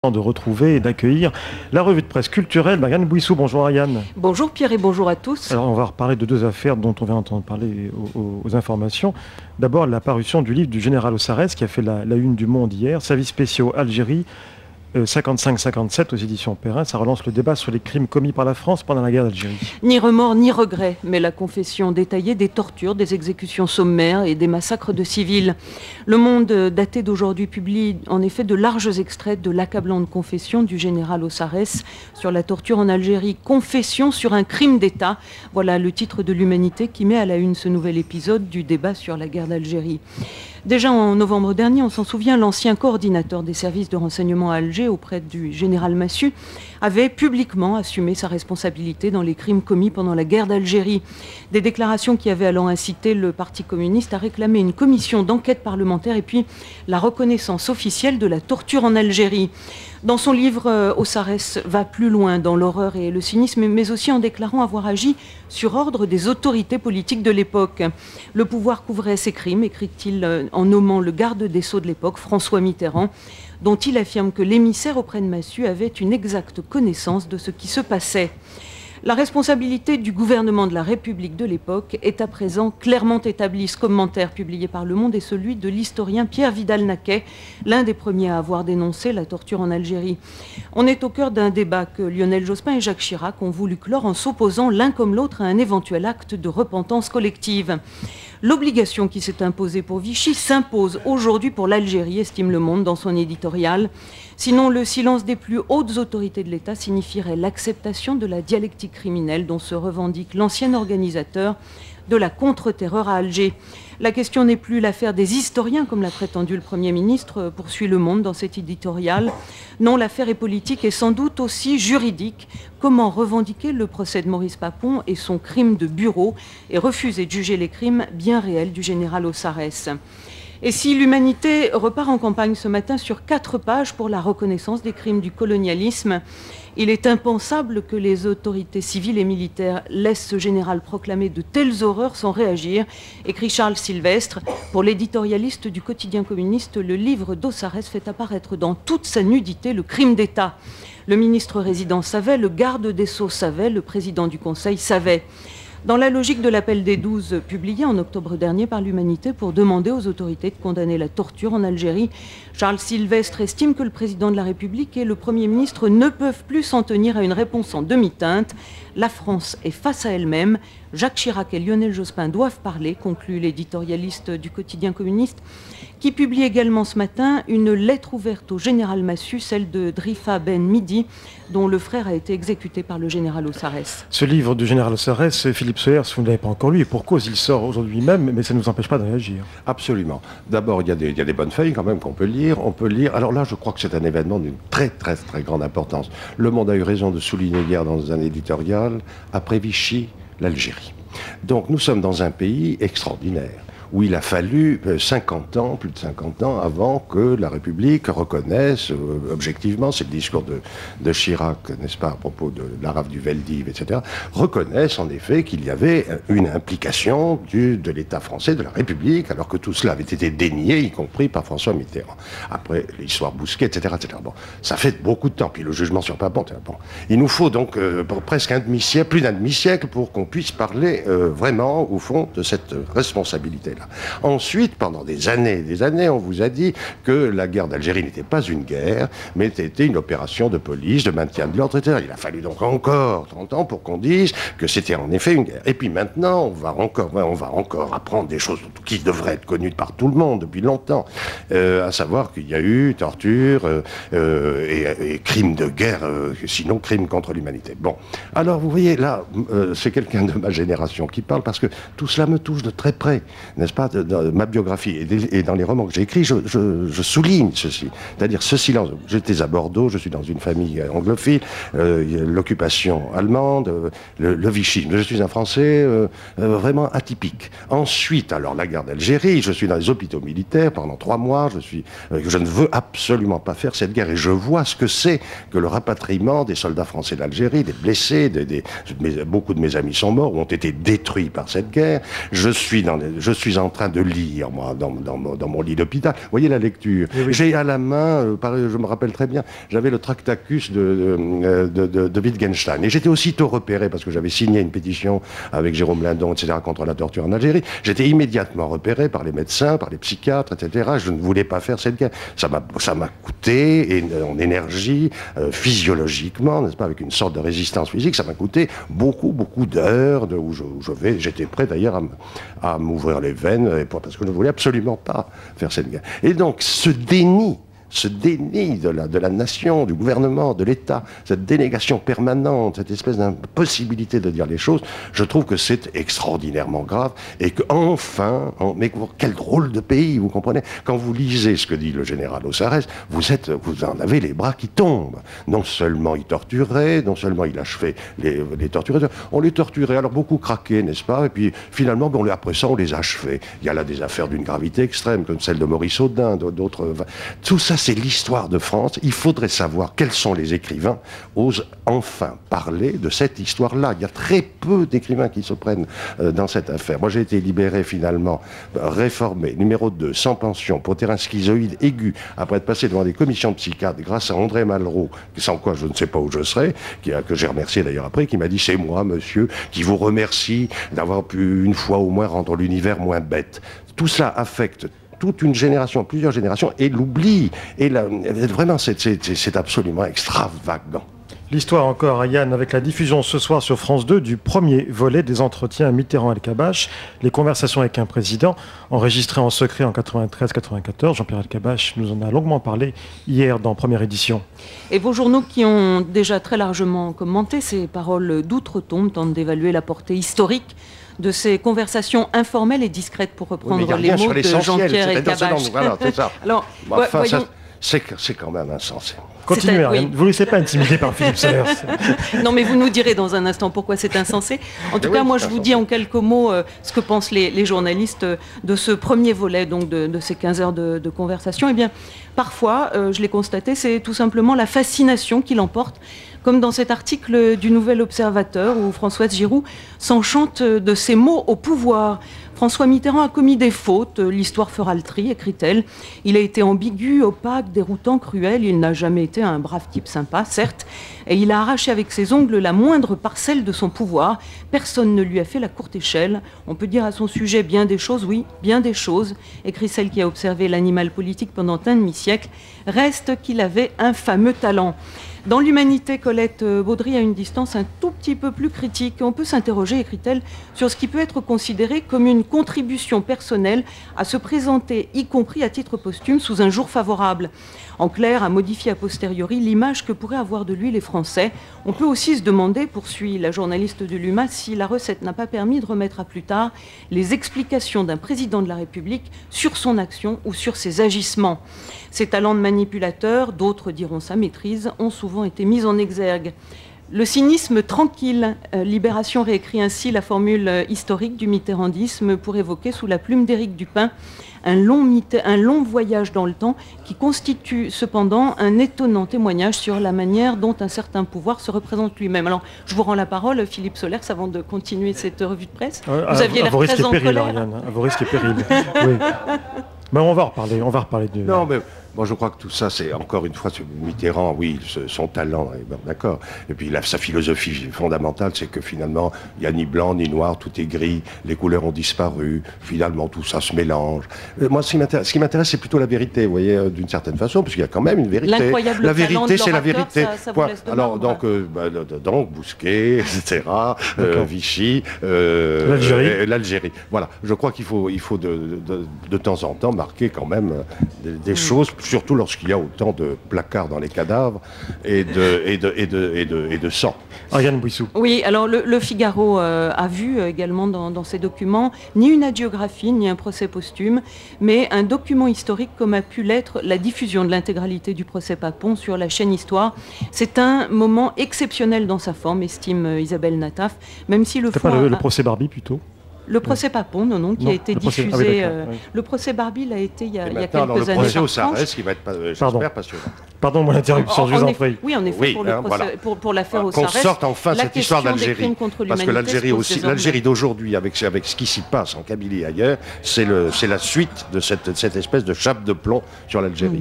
De retrouver et d'accueillir la revue de presse culturelle Marianne Bouissou. Bonjour Ariane. Bonjour Pierre et bonjour à tous. Alors on va reparler de deux affaires dont on vient d'entendre parler aux informations. D'abord la parution du livre du général Ossarès qui a fait la une du Monde hier, Services spéciaux Algérie 55-57 aux éditions Perrin. Ça relance le débat sur les crimes commis par la France pendant la guerre d'Algérie. Ni remords ni regrets, mais la confession détaillée des tortures, des exécutions sommaires et des massacres de civils. Le Monde, daté d'aujourd'hui, publie en effet de larges extraits de l'accablante confession du général Ossarès sur la torture en Algérie. Confession sur un crime d'État. Voilà le titre de l'Humanité qui met à la une ce nouvel épisode du débat sur la guerre d'Algérie. Déjà en novembre dernier, on s'en souvient, l'ancien coordinateur des services de renseignement à Alger auprès du général Massu avait publiquement assumé sa responsabilité dans les crimes commis pendant la guerre d'Algérie. Des déclarations qui avaient alors incité le Parti communiste à réclamer une commission d'enquête parlementaire et puis la reconnaissance officielle de la torture en Algérie. Dans son livre, Ossarès va plus loin dans l'horreur et le cynisme, mais aussi en déclarant avoir agi sur ordre des autorités politiques de l'époque. Le pouvoir couvrait ces crimes, écrit-il en nommant le garde des Sceaux de l'époque, François Mitterrand, dont il affirme que l'émissaire auprès de Massu avait une exacte connaissance de ce qui se passait. La responsabilité du gouvernement de la République de l'époque est à présent clairement établie. Ce commentaire publié par Le Monde est celui de l'historien Pierre Vidal-Naquet, l'un des premiers à avoir dénoncé la torture en Algérie. On est au cœur d'un débat que Lionel Jospin et Jacques Chirac ont voulu clore en s'opposant l'un comme l'autre à un éventuel acte de repentance collective. L'obligation qui s'est imposée pour Vichy s'impose aujourd'hui pour l'Algérie, estime Le Monde dans son éditorial. Sinon, le silence des plus hautes autorités de l'État signifierait l'acceptation de la dialectique criminelle dont se revendique l'ancien organisateur de la contre-terreur à Alger. La question n'est plus l'affaire des historiens, comme l'a prétendu le Premier ministre, poursuit Le Monde dans cet éditorial. Non, l'affaire est politique et sans doute aussi juridique. Comment revendiquer le procès de Maurice Papon et son crime de bureau et refuser de juger les crimes bien réels du général Ossarès ? Et si l'Humanité repart en campagne ce matin sur 4 pages pour la reconnaissance des crimes du colonialisme, il est impensable que les autorités civiles et militaires laissent ce général proclamer de telles horreurs sans réagir, écrit Charles Sylvestre. Pour l'éditorialiste du quotidien communiste, le livre d'Ossarès fait apparaître dans toute sa nudité le crime d'État. Le ministre résident savait, le garde des Sceaux savait, le président du Conseil savait. Dans la logique de l'appel des 12 publié en octobre dernier par l'Humanité pour demander aux autorités de condamner la torture en Algérie, Charles Sylvestre estime que le président de la République et le Premier ministre ne peuvent plus s'en tenir à une réponse en demi-teinte. La France est face à elle-même. Jacques Chirac et Lionel Jospin doivent parler, conclut l'éditorialiste du quotidien communiste, qui publie également ce matin une lettre ouverte au général Massu, celle de Drifa Ben Midi, dont le frère a été exécuté par le général Ossarès. Ce livre du général Ossarès, Philippe Sohiers, vous ne l'avez pas encore lu, et pour cause, il sort aujourd'hui même, mais ça ne nous empêche pas de réagir. Absolument. D'abord, il y a des bonnes feuilles quand même qu'on peut lire. On peut lire. Alors là, je crois que c'est un événement d'une très grande importance. Le Monde a eu raison de souligner hier dans un éditorial, après Vichy, l'Algérie. Donc nous sommes dans un pays extraordinaire, où il a fallu 50 ans, plus de 50 ans, avant que la République reconnaisse, objectivement, c'est le discours de Chirac, n'est-ce pas, à propos de la rafle du Veldiv, etc., reconnaisse en effet qu'il y avait une implication de l'État français, de la République, alors que tout cela avait été dénié, y compris par François Mitterrand. Après, l'histoire Bousquet, etc., etc. Bon, ça fait beaucoup de temps, puis le jugement sur Papon, bon. Il nous faut donc presque un demi-siècle, plus d'un demi-siècle, pour qu'on puisse parler vraiment, au fond, de cette responsabilité-là. Ensuite, pendant des années, on vous a dit que la guerre d'Algérie n'était pas une guerre, mais était une opération de police, de maintien de l'ordre, etc. Il a fallu donc encore 30 ans pour qu'on dise que c'était en effet une guerre. Et puis maintenant, on va encore apprendre des choses qui devraient être connues par tout le monde depuis longtemps, à savoir qu'il y a eu torture et crimes de guerre, sinon crimes contre l'humanité. Bon, alors vous voyez, là, c'est quelqu'un de ma génération qui parle, parce que tout cela me touche de très près, n'est-ce pas, dans ma biographie et dans les romans que j'ai écrits, je souligne ceci. C'est-à-dire ce silence. J'étais à Bordeaux, je suis dans une famille anglophile, l'occupation allemande, le Vichy. Je suis un Français vraiment atypique. Ensuite, alors la guerre d'Algérie, je suis dans les hôpitaux militaires pendant 3 mois, je ne veux absolument pas faire cette guerre et je vois ce que c'est que le rapatriement des soldats français d'Algérie, des blessés, beaucoup de mes amis sont morts ou ont été détruits par cette guerre. Je suis en train de lire, moi, dans mon lit d'hôpital. Vous voyez la lecture. Oui. J'ai à la main, je me rappelle très bien, j'avais le Tractacus de Wittgenstein. Et j'étais aussitôt repéré, parce que j'avais signé une pétition avec Jérôme Lindon, etc., contre la torture en Algérie. J'étais immédiatement repéré par les médecins, par les psychiatres, etc. Je ne voulais pas faire cette guerre. Ça m'a coûté en énergie, physiologiquement, n'est-ce pas, avec une sorte de résistance physique, ça m'a coûté beaucoup d'heures où j'étais prêt d'ailleurs à m'ouvrir les veines, parce que je ne voulais absolument pas faire cette guerre. Et donc, ce déni de la nation, du gouvernement, de l'État, cette dénégation permanente, cette espèce d'impossibilité de dire les choses, je trouve que c'est extraordinairement grave et qu'enfin, mais quel drôle de pays, vous comprenez? Quand vous lisez ce que dit le général Ossarès, vous en avez les bras qui tombent. Non seulement il torturait, non seulement il achevait les torturateurs, on les torturait, alors beaucoup craquaient, n'est-ce pas? Et puis finalement, après ça, on les achevait. Il y a là des affaires d'une gravité extrême, comme celle de Maurice Audin, d'autres... Tout ça, c'est l'histoire de France. Il faudrait savoir quels sont les écrivains osent enfin parler de cette histoire-là. Il y a très peu d'écrivains qui se prennent dans cette affaire. Moi, j'ai été libéré finalement, réformé, numéro 2, sans pension, pour terrain schizoïde aigu, après être passé devant des commissions de psychiatres, grâce à André Malraux, sans quoi je ne sais pas où je serais, que j'ai remercié d'ailleurs après, qui m'a dit: c'est moi, monsieur, qui vous remercie d'avoir pu une fois au moins rendre l'univers moins bête. Tout cela affecte toute une génération, plusieurs générations, et l'oubli. Et vraiment, c'est absolument extravagant. L'histoire encore, Yann, avec la diffusion ce soir sur France 2 du premier volet des entretiens Mitterrand-Elkabbach, les conversations avec un président, enregistrées en secret en 93-94. Jean-Pierre Elkabbach nous en a longuement parlé hier dans Première Édition. Et vos journaux qui ont déjà très largement commenté ces paroles d'outre-tombe tentent d'évaluer la portée historique de ces conversations informelles et discrètes, pour reprendre les mots de Jean-Pierre Elkabbach. Voilà, c'est ça. Alors, voyons... c'est quand même insensé. Continuez, oui. Ne vous laissez pas intimider par Philippe Sollers. Non, mais vous nous direz dans un instant pourquoi c'est insensé. En tout cas, moi, je vous dis en quelques mots ce que pensent les journalistes de ce premier volet, donc de ces 15 heures de conversation. Eh bien, parfois, je l'ai constaté, c'est tout simplement la fascination qui l'emporte, comme dans cet article du Nouvel Observateur où Françoise Giroud s'enchante de ces mots au pouvoir. François Mitterrand a commis des fautes, l'histoire fera le tri, écrit-elle. Il a été ambigu, opaque, déroutant, cruel. Il n'a jamais été un brave type sympa, certes. Et il a arraché avec ses ongles la moindre parcelle de son pouvoir. Personne ne lui a fait la courte échelle. On peut dire à son sujet bien des choses, oui, bien des choses, écrit celle qui a observé l'animal politique pendant un demi-siècle. Reste qu'il avait un fameux talent. Dans l'Humanité, Colette Baudry a une distance un tout petit peu plus critique. On peut s'interroger, écrit-elle, sur ce qui peut être considéré comme une contribution personnelle à se présenter, y compris à titre posthume, sous un jour favorable. En clair, à modifier a posteriori l'image que pourraient avoir de lui les Français. On peut aussi se demander, poursuit la journaliste de l'UMA, si la recette n'a pas permis de remettre à plus tard les explications d'un président de la République sur son action ou sur ses agissements. Ses talents de manipulateur, d'autres diront sa maîtrise, ont souvent été mis en exergue. Le cynisme tranquille, Libération réécrit ainsi la formule historique du mitterrandisme pour évoquer sous la plume d'Éric Dupin un long voyage dans le temps qui constitue cependant un étonnant témoignage sur la manière dont un certain pouvoir se représente lui-même. Alors, je vous rends la parole, Philippe Sollers, avant de continuer cette revue de presse. Vous aviez l'air très en colère. À vos risques et périls. Oui. Mais on va reparler de... Non, mais moi je crois que tout ça, c'est encore une fois Mitterrand, oui, son talent, bon, d'accord. Et puis sa philosophie fondamentale, c'est que finalement, il n'y a ni blanc ni noir, tout est gris, les couleurs ont disparu, finalement tout ça se mélange. Moi, ce qui m'intéresse, c'est plutôt la vérité, vous voyez, d'une certaine façon, parce qu'il y a quand même une vérité. L'incroyable la vérité, c'est la vérité. Ça vous laisse de alors, donc, Bousquet, etc., Vichy, l'Algérie. Voilà, je crois qu'il faut de temps en temps marquer quand même des choses, surtout lorsqu'il y a autant de placards dans les cadavres et de sang. Ariane Bouissou. Oui, alors le Figaro a vu également dans ses documents ni une hagiographie, ni un procès posthume, mais un document historique comme a pu l'être la diffusion de l'intégralité du procès Papon sur la chaîne Histoire. C'est un moment exceptionnel dans sa forme, estime Isabelle Nataf, même si le procès Barbie plutôt. Le procès Papon, non, qui a été diffusé. Oui. Le procès Barbie a été il y a quelques années. Le procès par au Sarès, tranche. qui va être, j'espère, passionnant. Pardon, mon interruption, je vous en prie. Oui, en effet, pour l'affaire au Sarès. Qu'on sorte enfin cette histoire d'Algérie. Parce que l'Algérie aussi, l'Algérie d'aujourd'hui, avec ce qui s'y passe en Kabylie et ailleurs, c'est la suite de cette espèce de chape de plomb sur l'Algérie.